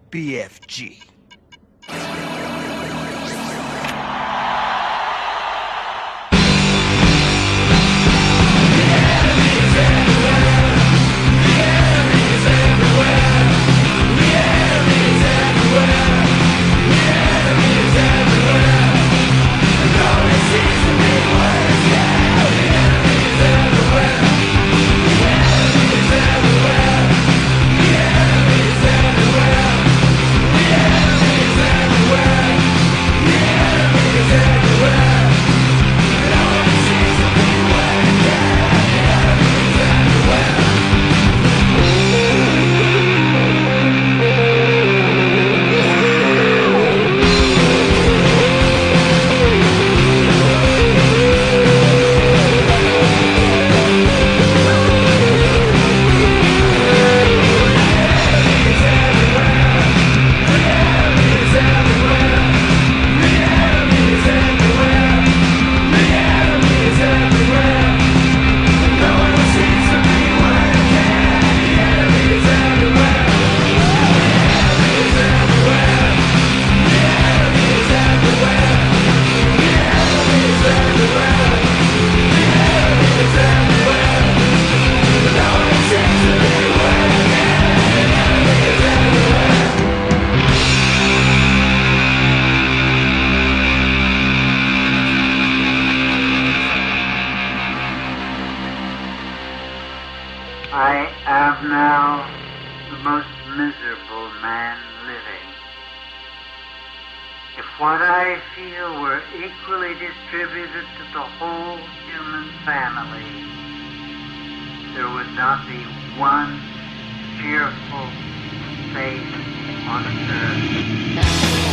BFG. I am now the most miserable man living. If what I feel were equally distributed to the whole human family, there would not be one cheerful face on earth.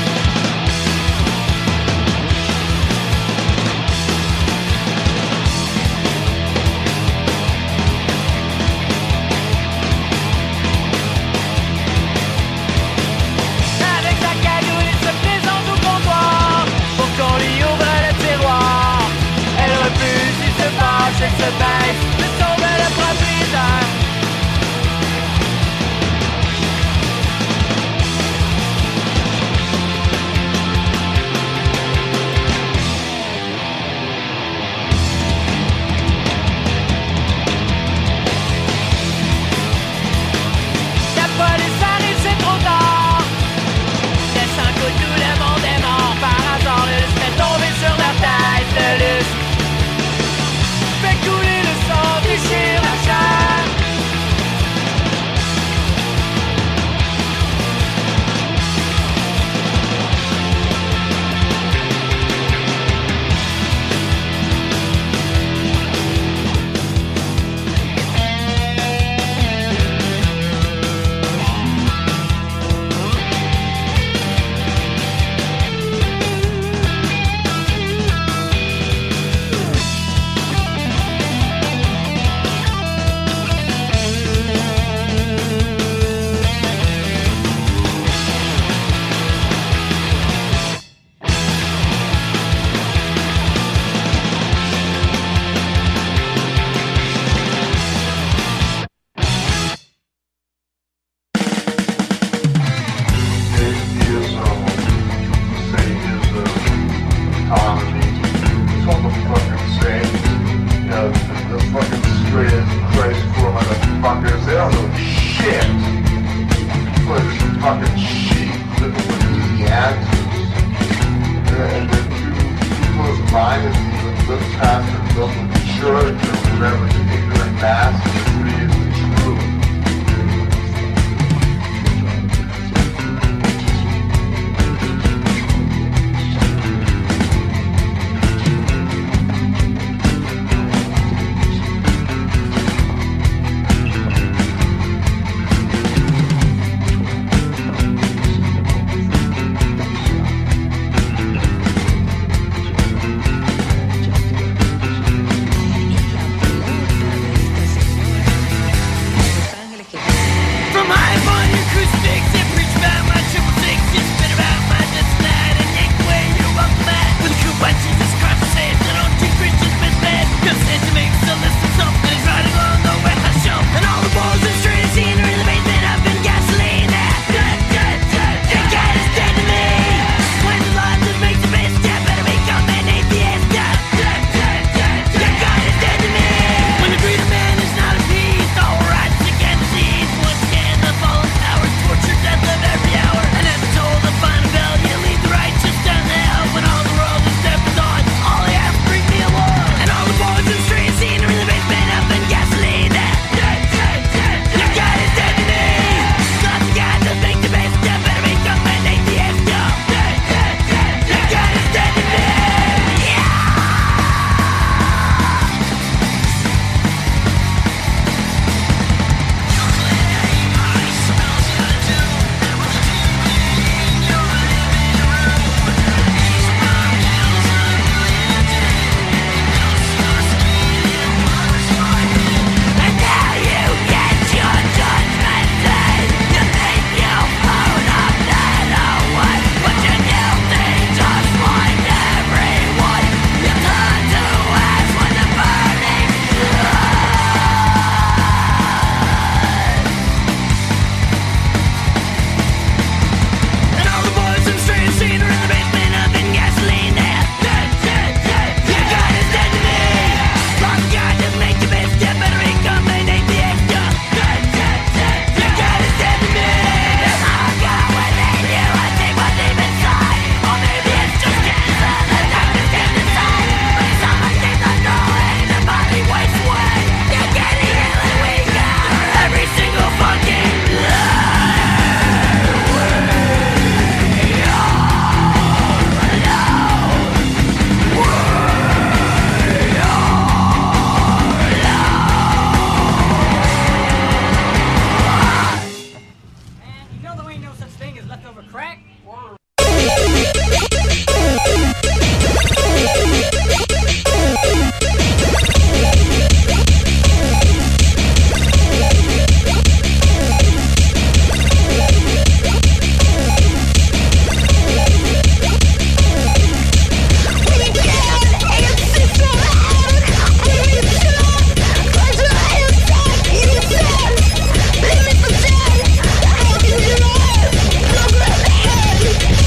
Elle se baisse de sauver le propriétaire. La police arrive, c'est trop tard. Laissant que tout le monde est mort. Par hasard, le lustre est tombé sur leur tête. Le lustre fait couler le sang, déchire la chair. no such thing as leftover crack? Let me pretend I can get on.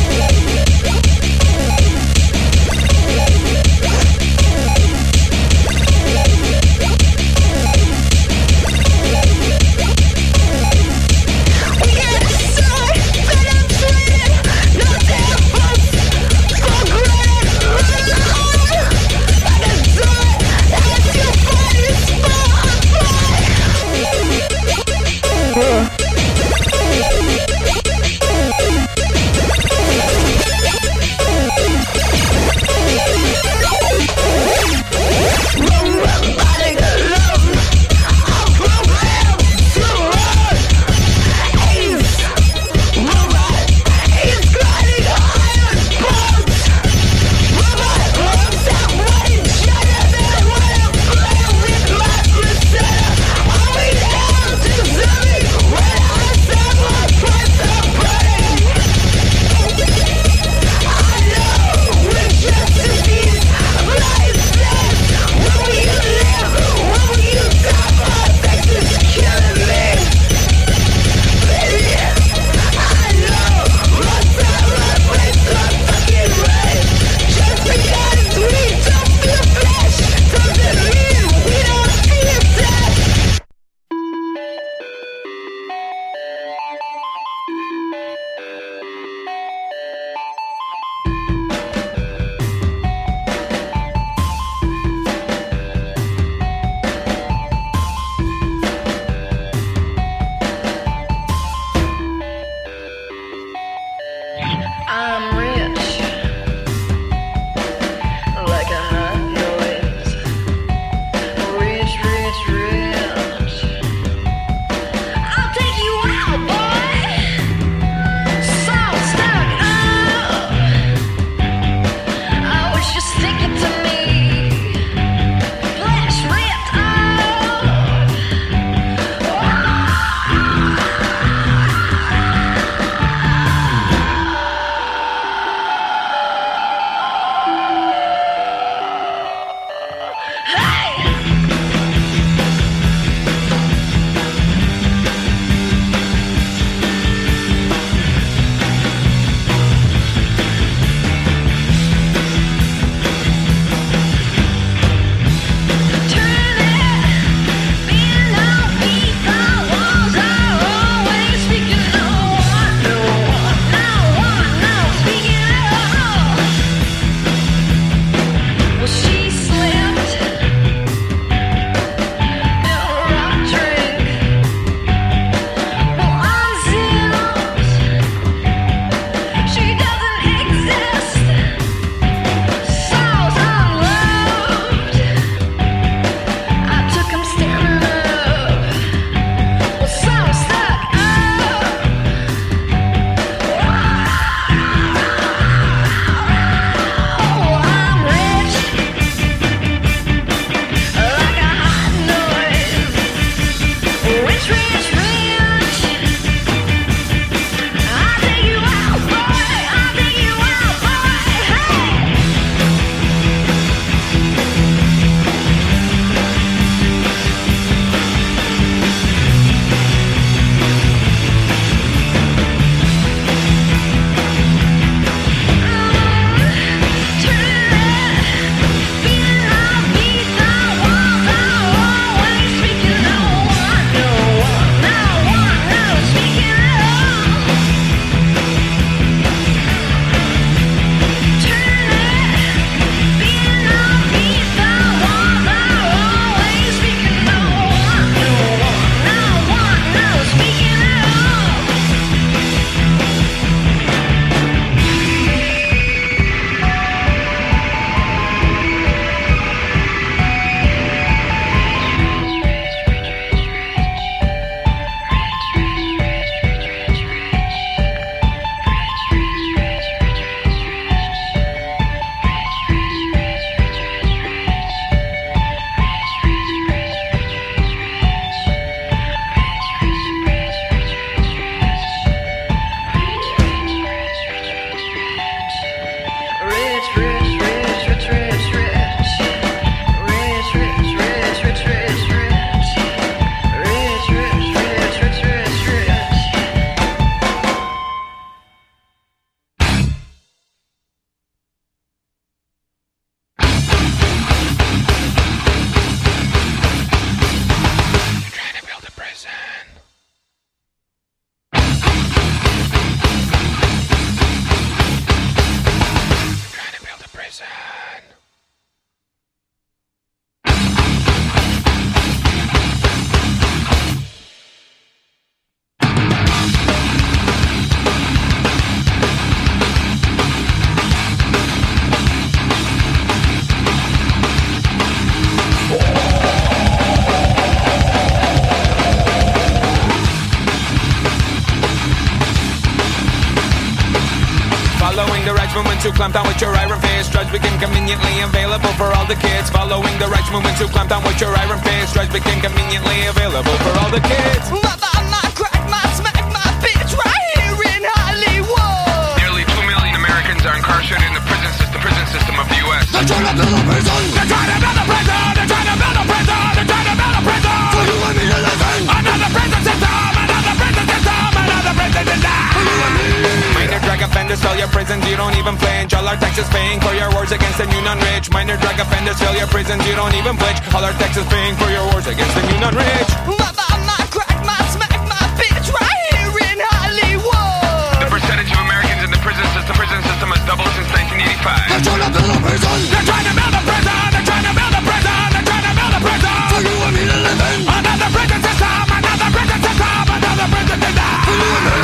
Following the rights movement to clamp down with your iron fist. Drugs became conveniently available for all the kids. Following the rights movement to clamp down with your iron fist. Drugs became conveniently available for all the kids. My crack, my smack, my bitch right here in Hollywood. Nearly 2 million Americans are incarcerated in the prison system of the U.S. They're trying to build a prison. They're trying to build a prison. They're trying to build a prison. They're trying to build a prison. For you and me to live in. Another prison system. Another prison system. Another prison system. For you and me. Minor drug offenders fill your prisons, you don't even flinch. All our taxes paying for your wars against the new non-rich. Minor drug offenders fill your prisons, you don't even flinch. All our taxes paying for your wars against the new non-rich. My crack, my smack, my bitch right here in Hollywood. The percentage of Americans in the prison system has doubled since 1985. They're trying to build a prison. They're trying to build a prison. They're trying to build a prison. They're trying to build a prison. For you and me to live in. Another prison system. Another prison system. Another prison system. For you and me.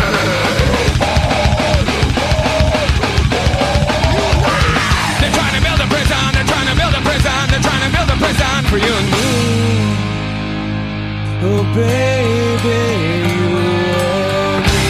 They're trying to build a prison, they're trying to build a prison, they're trying to build a prison for you and me. Oh baby, you and me.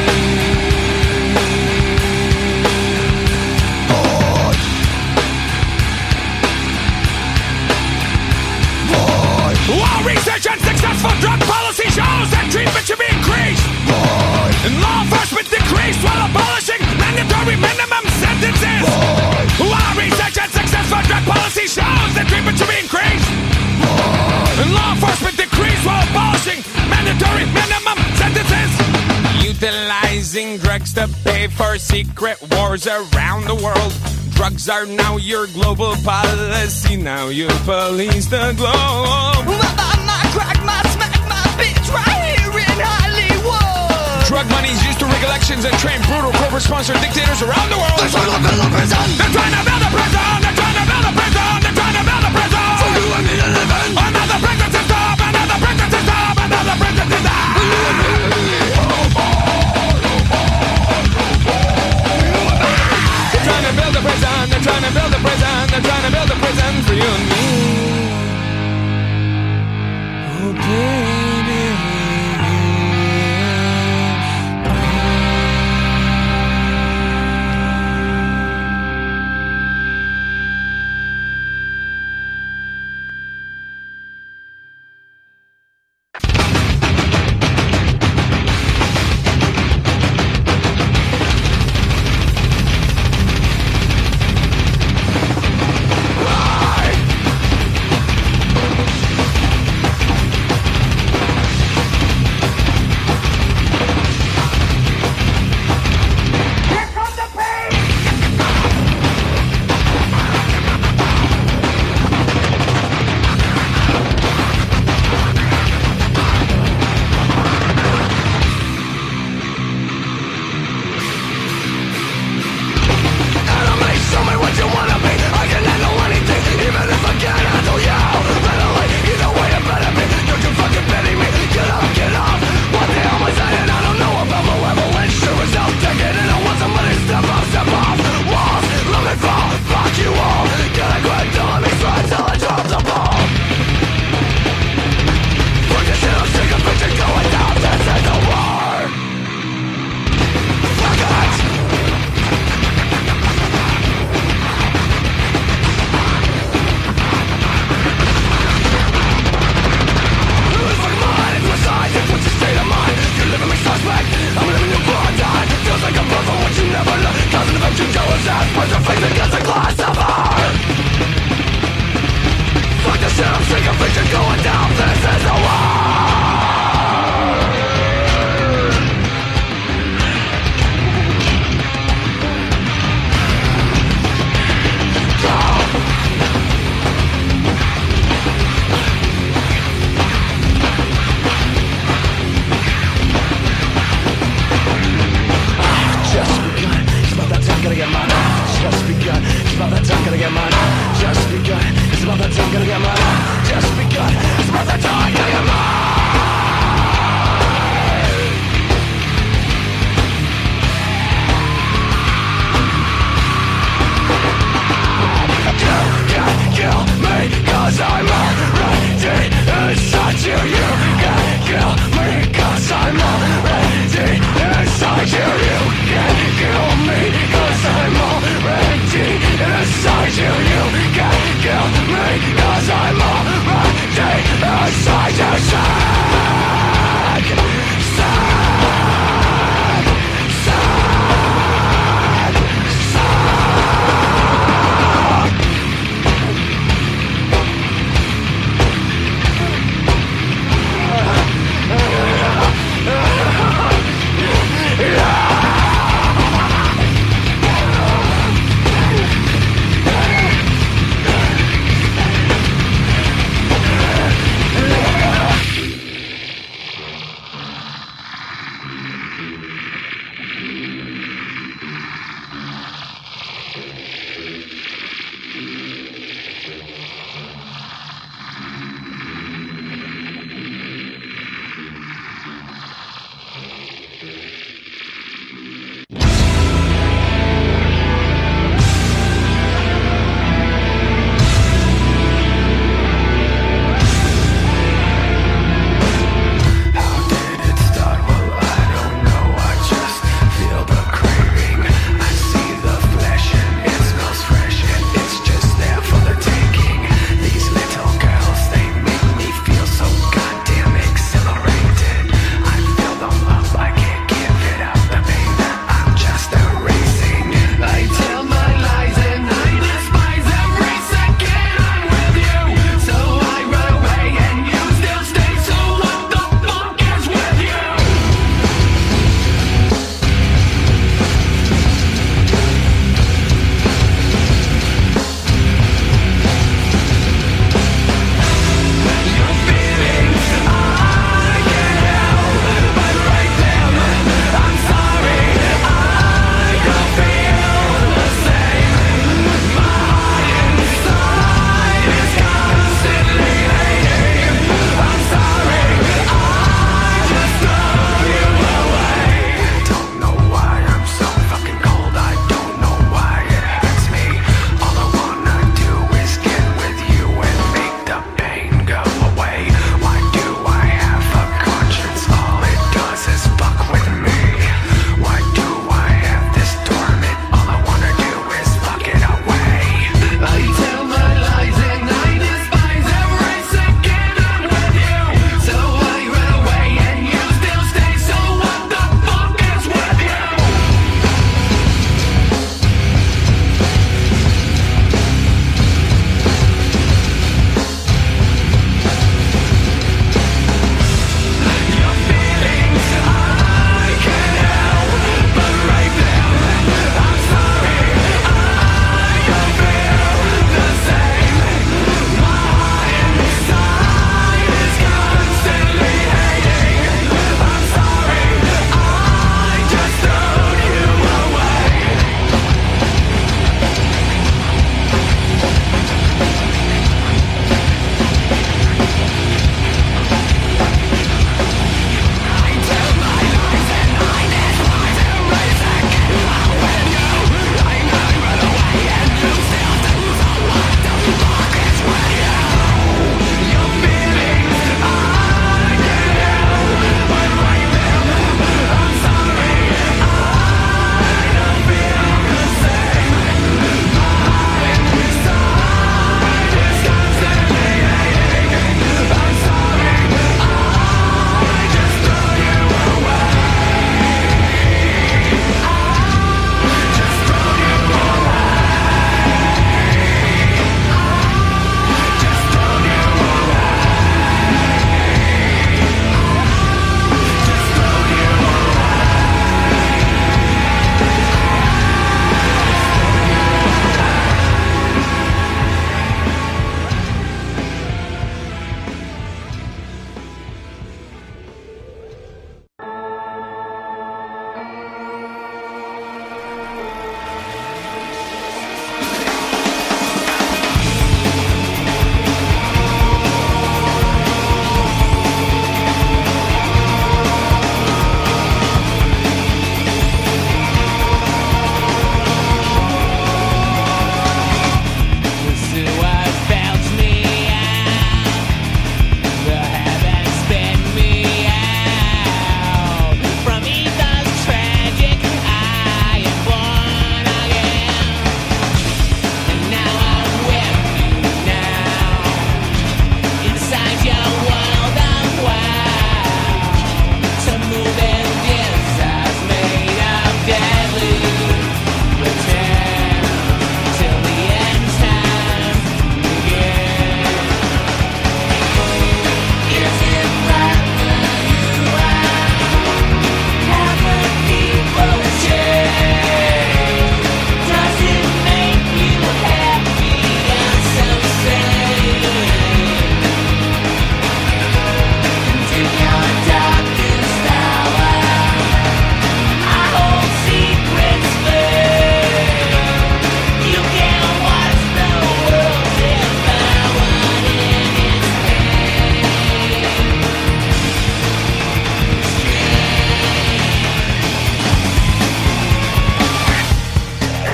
While research and successful drug policy shows that treatment should be increased, and law enforcement decreased while abolishing mandatory minimum sentences. While research and successful drug policy shows that treatment should be increased, and law enforcement decreased while abolishing mandatory minimum sentences. Utilizing drugs to pay for secret wars around the world. Drugs are now your global policy. Now you police the globe. My crack, my smack, my bitch right here in Hollywood. Drug money's used to rig elections and train brutal corporate-sponsored dictators around the world. They're trying to build a prison. They're trying to build a prison. They're trying to build a prison. They're trying to build a prison. For you and me to live in. Another prison system. Another prison system. Another prison system. For you and me. They're trying to build a prison, they're trying to build a prison, they're trying to build a prison for you and me. Oh baby.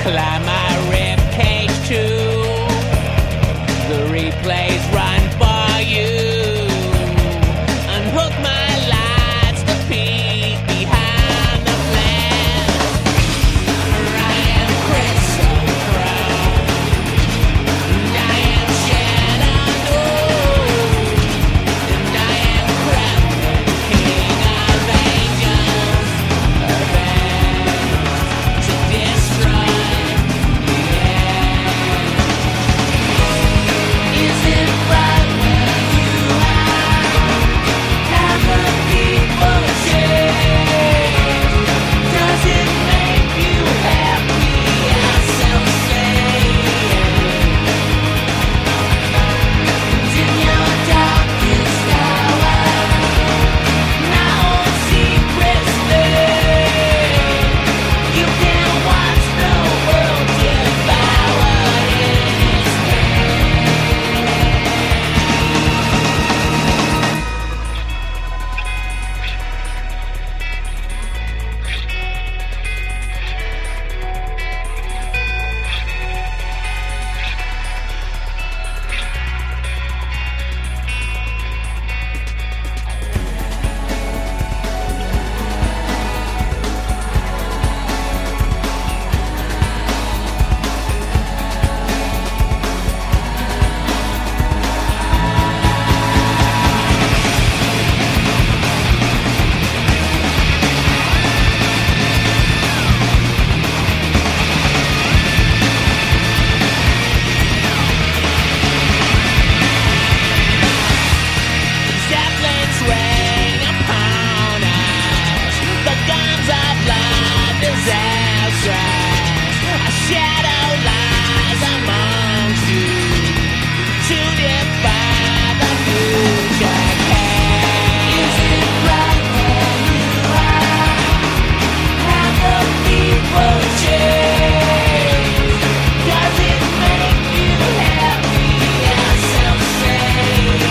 climb my rib cage too. The replays run for you. Unhook my lights to peek behind the flash. I am crystal crown, and I am shadow known, and I am crowned king of angels, avenged to destroy the end. Is it right where you are? Have the people change? Does it make you happy? I still say, in your darkest hour, now secrets lay. You can watch the world devoured in its Zeppelins ring upon us, the guns of blood disastrous. A shadow lies amongst you to defy the future cast. Is it right where you are? Have the people change? Does it make you happy? I still say.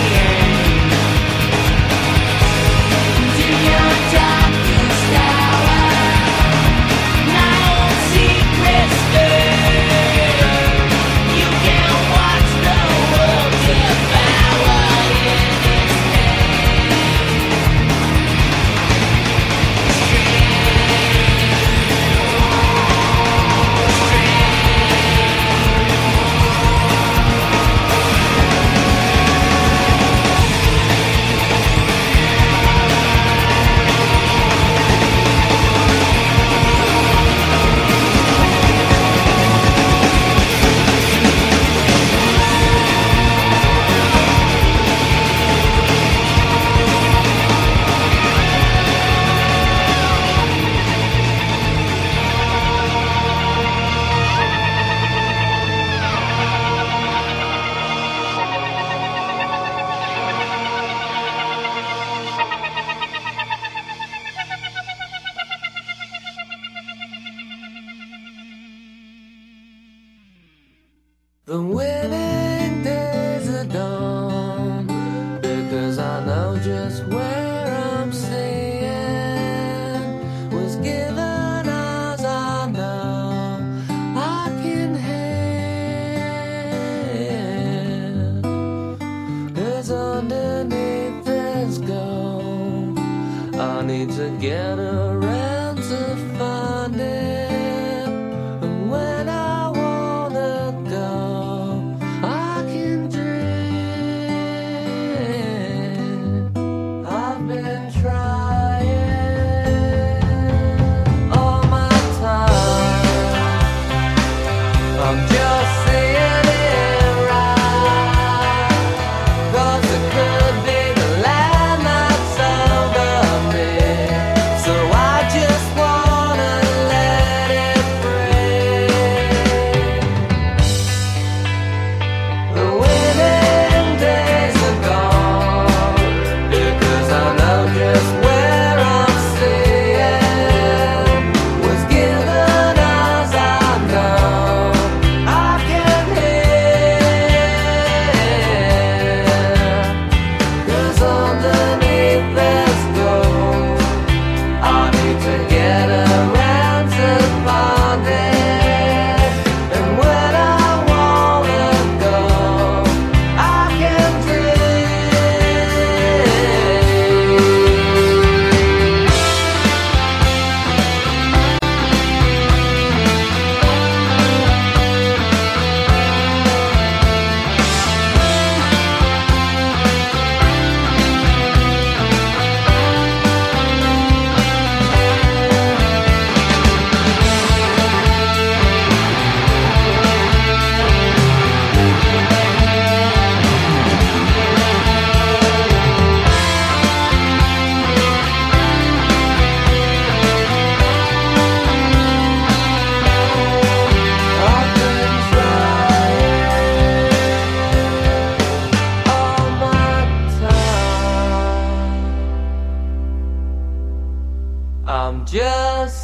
In your darkest hour, now secrets lay. You can watch the world devoured in its The winning days are done, because I know just where I'm staying. Was given as I know I can have. 'Cause underneath this gold, I need to get around to find it. And when I wanna go, I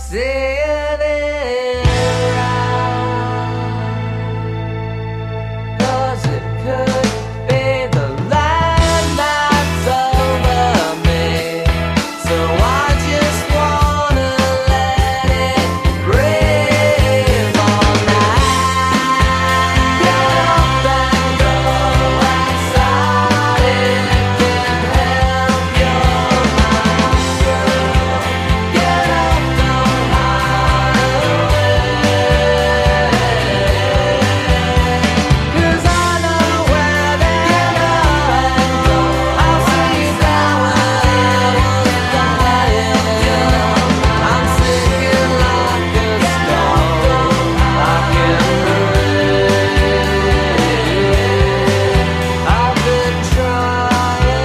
sailing around. 'Cause it could be the land that's over me. So I just wanna let it breathe all night. Get up and go outside. It can help your mind, girl. Get up, don't hide away. 'Cause I know where they're going. I'll see you down when I was dying. I'm sinking like a stone. I can breathe. I've been trying.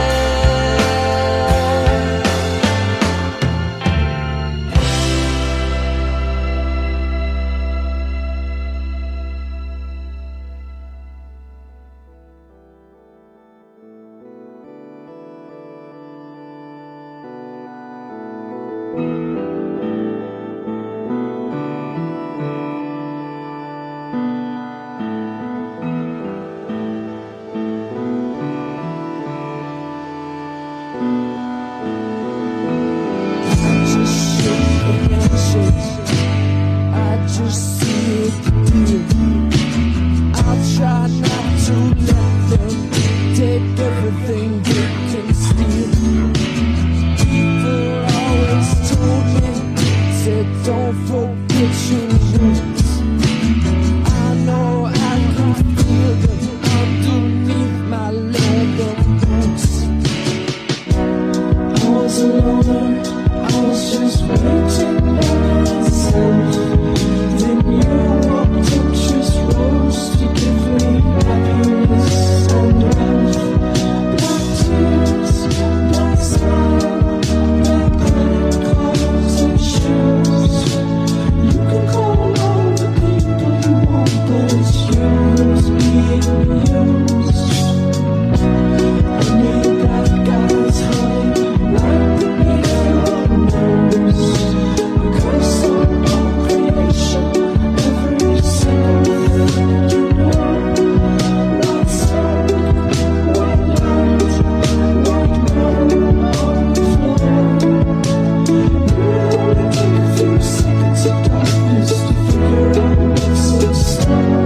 I just see it through. I'll try not to let them take everything they can steal. People always told me, said don't forget your roots. I know I can feel them underneath my leather boots. I was alone, I was just waiting by myself. Then you walked in, just rose to give me happiness and love. Black tears, black smile, black credit cards and shoes. You can call all the people you want, but it's yours being used. I need black guys hiding right beneath your nose. Curse on all creation, every single thing you know. Not sun, white light, white moon on the floor. You only take a few seconds of darkness to figure out what's in store.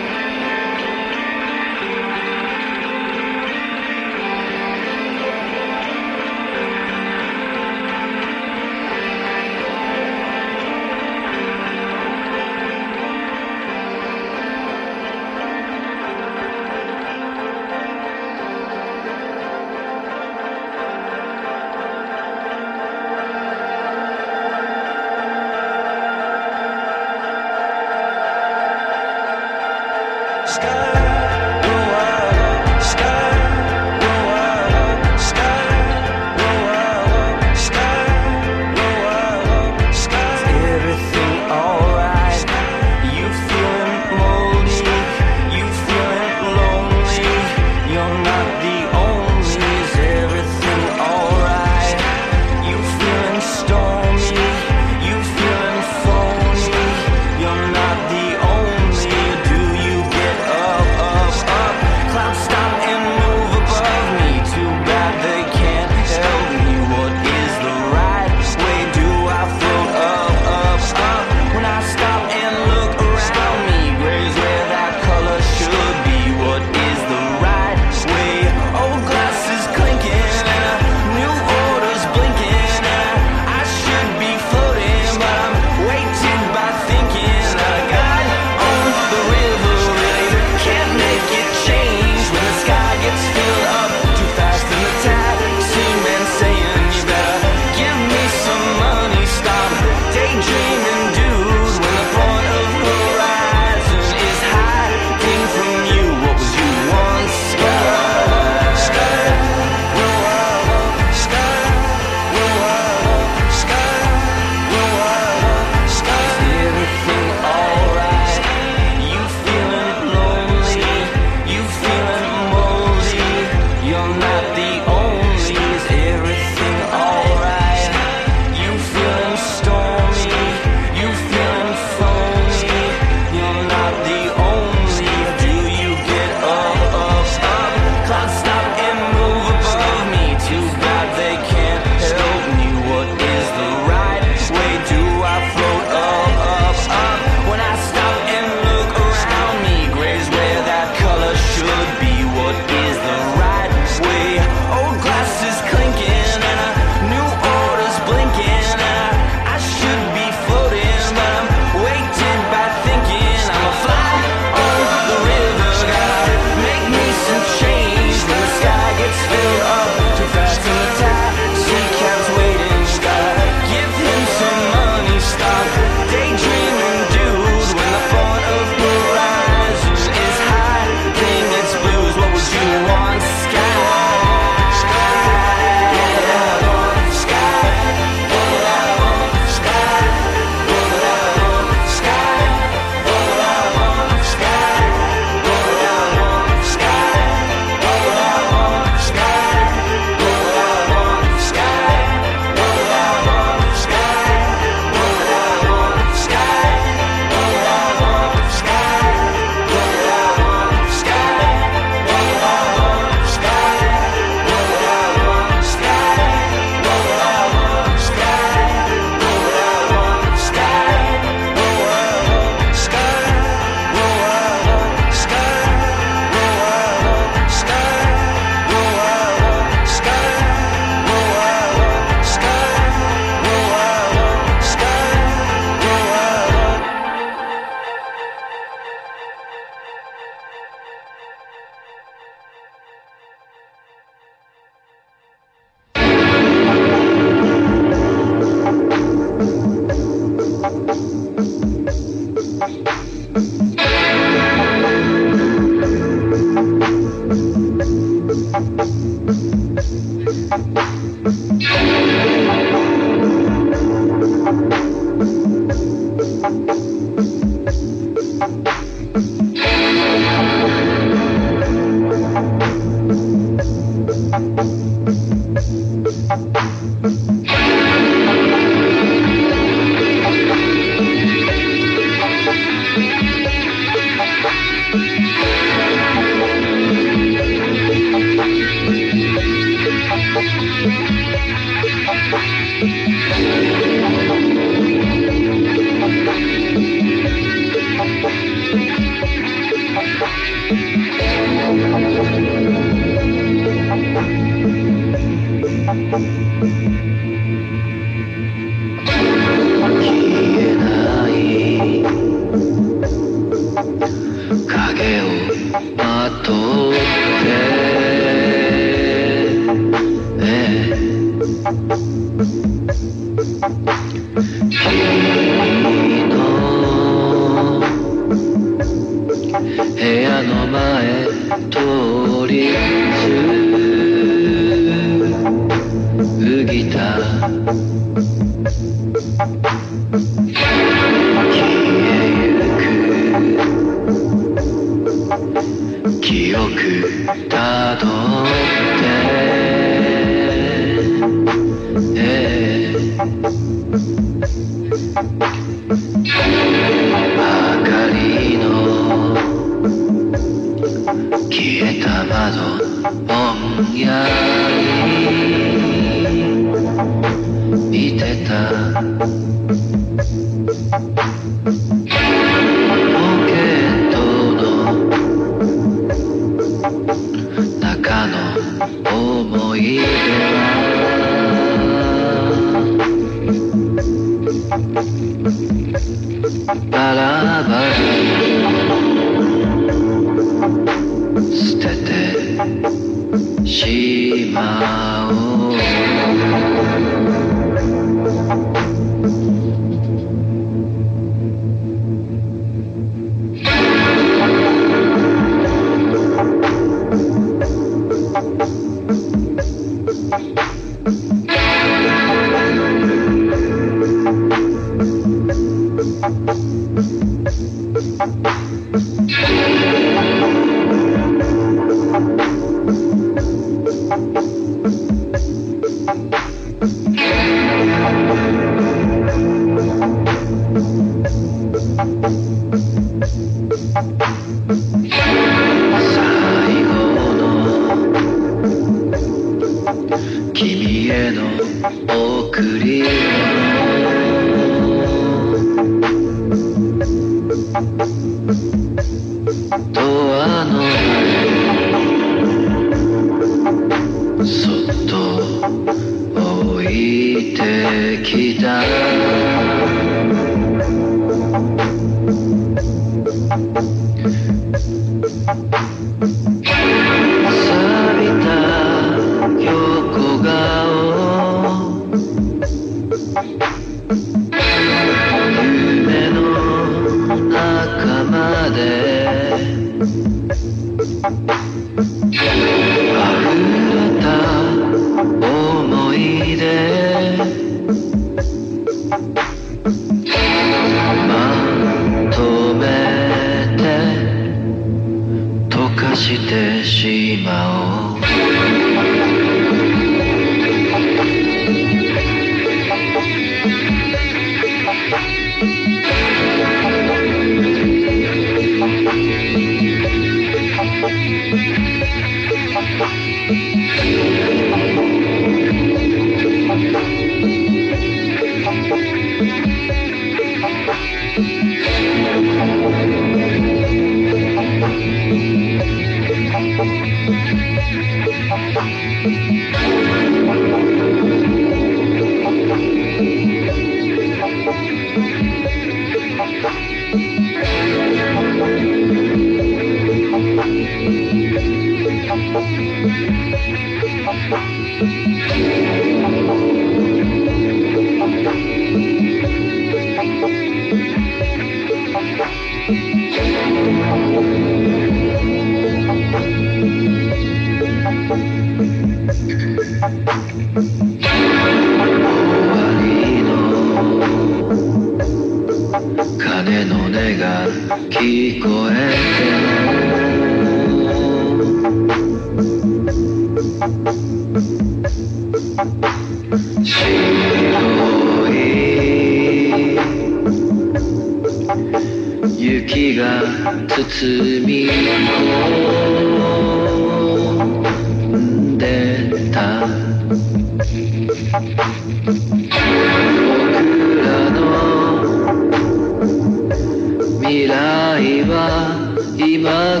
未来は今過去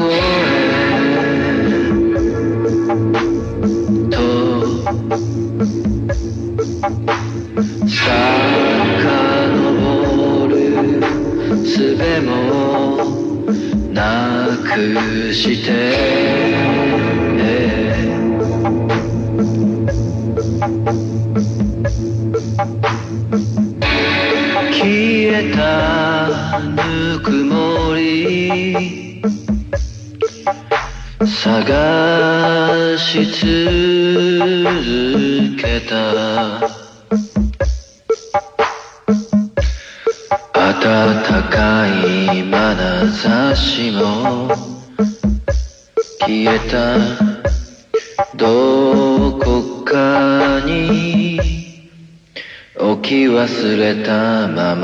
と遡る術もなくして消えたぬくもり探し続けた暖かい眼差しも消えたどこかに置き忘れたまま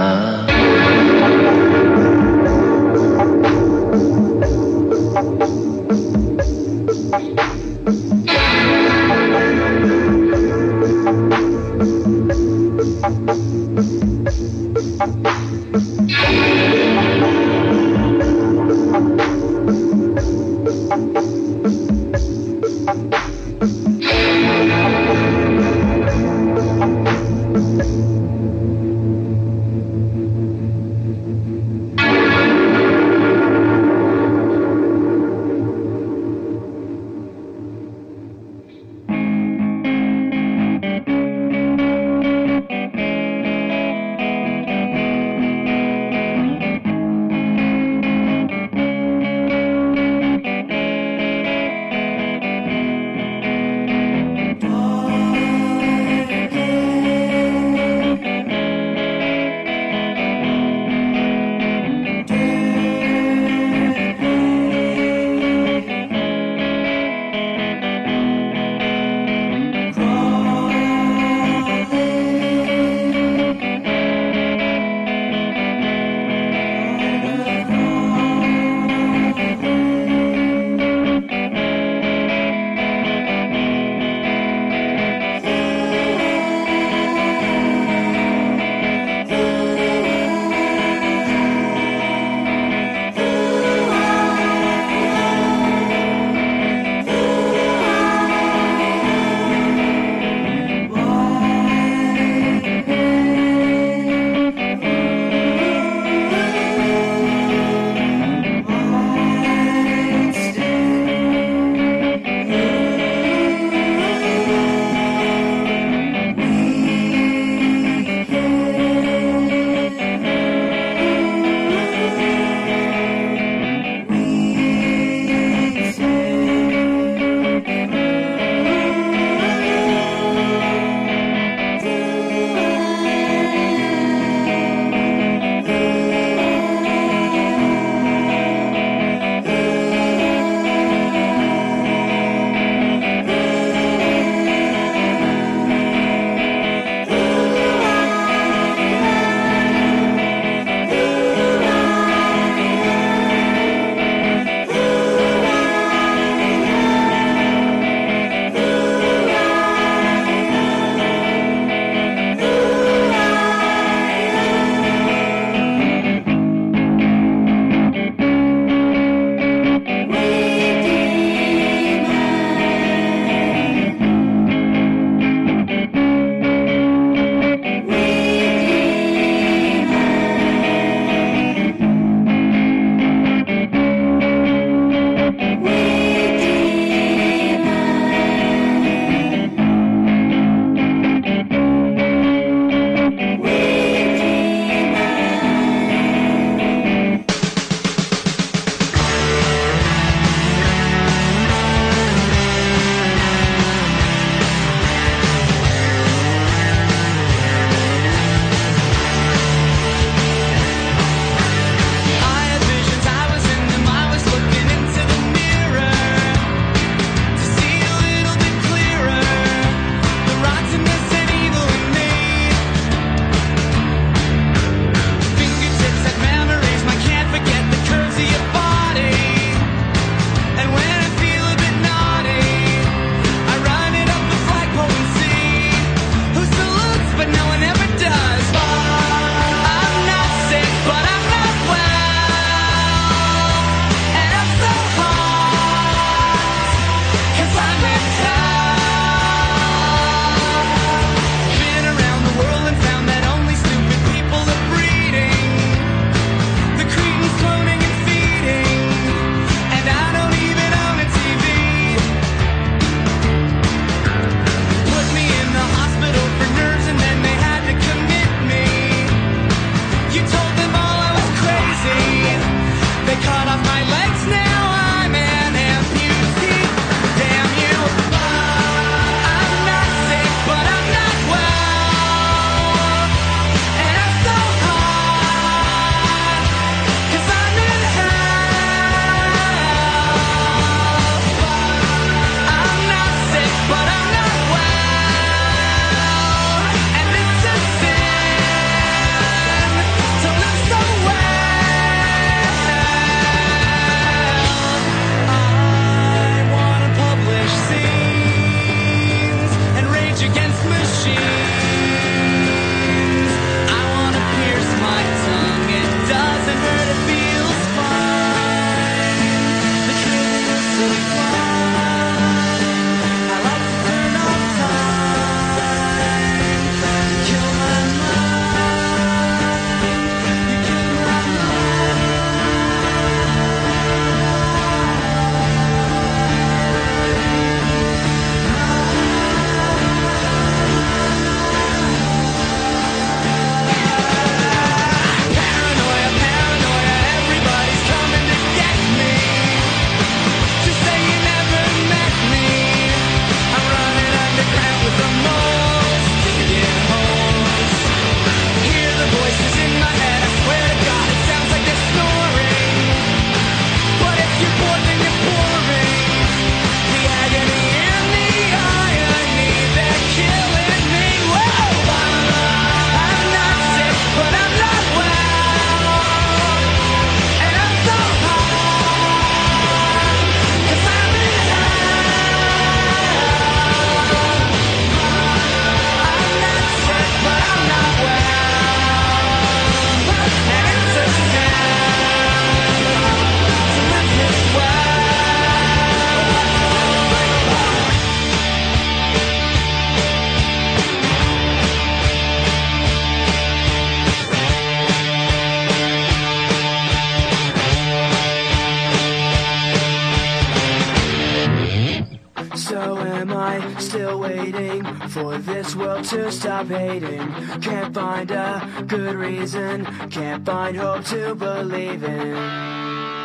I still waiting for this world to stop hating? Can't find a good reason, can't find hope to believe in.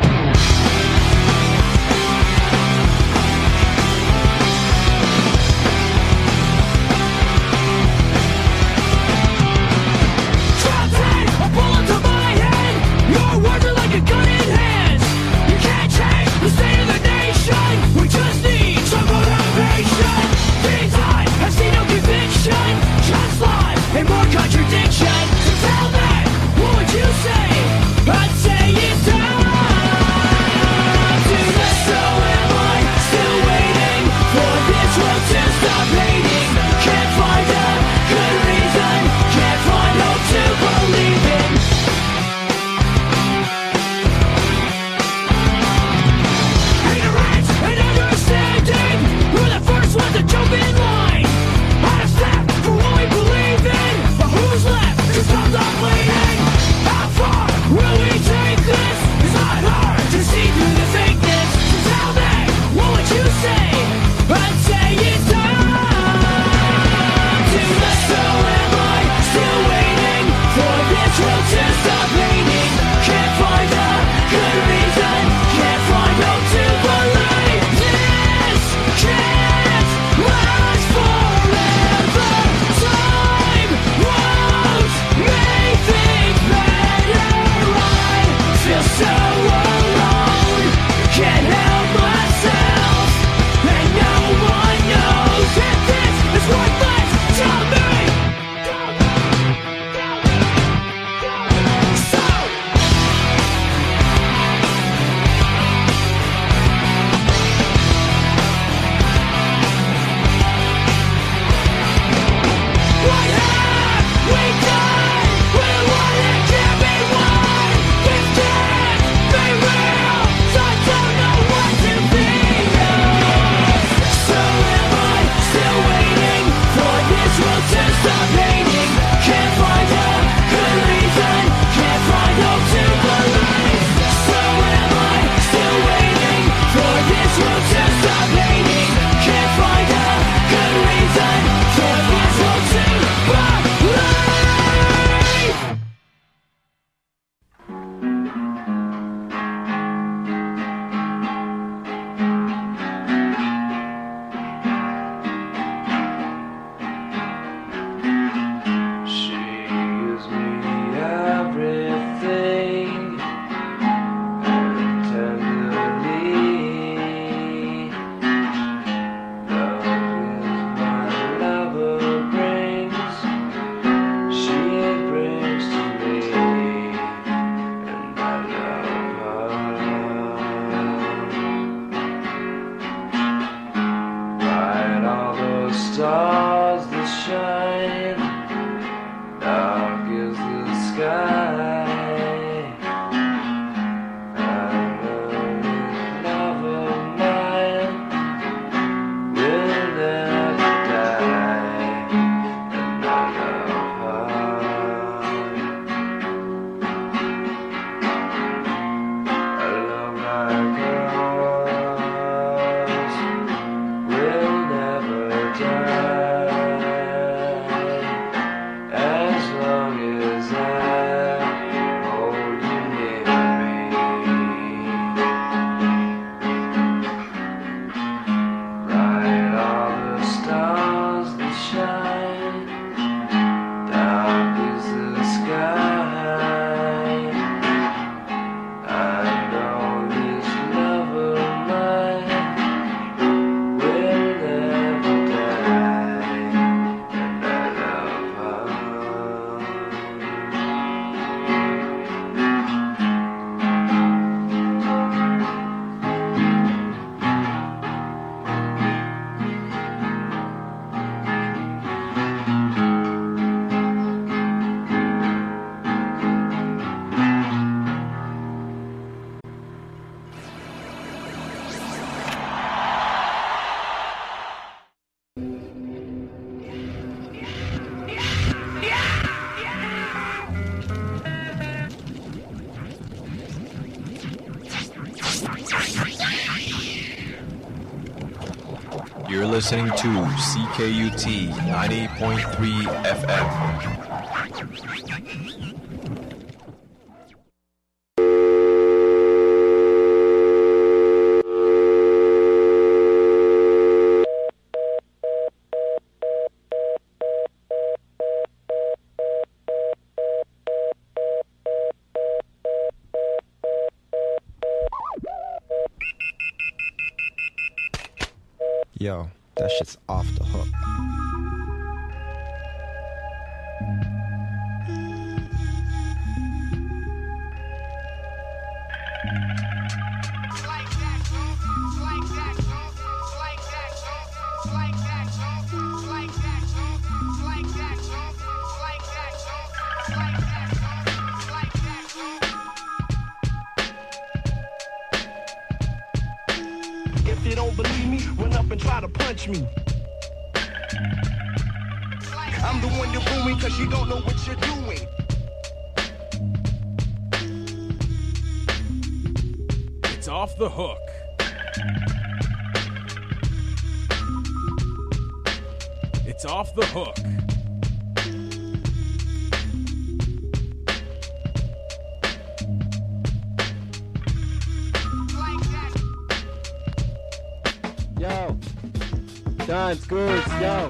Your words are like a gun in hands. You can't change the state of the nation. We just need some motivation. Things I have seen no conviction, just lies and more contradiction. So tell me, what would you say? I'd say it's time. You're listening to CKUT 90.3 FM. Yo, that shit's off the hook. If you don't believe me, run up and try to punch me. I'm the one you're booing cause you don't know what you're doing. It's off the hook. It's off the hook. Yo, John Scoots, yo.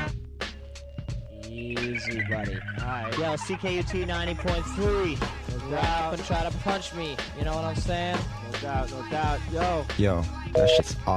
Easy, buddy. Alright. Yo, CKUT 90.3. No Rap doubt. and try to punch me. You know what I'm saying? No doubt, no doubt. Yo. Yo, that shit's off.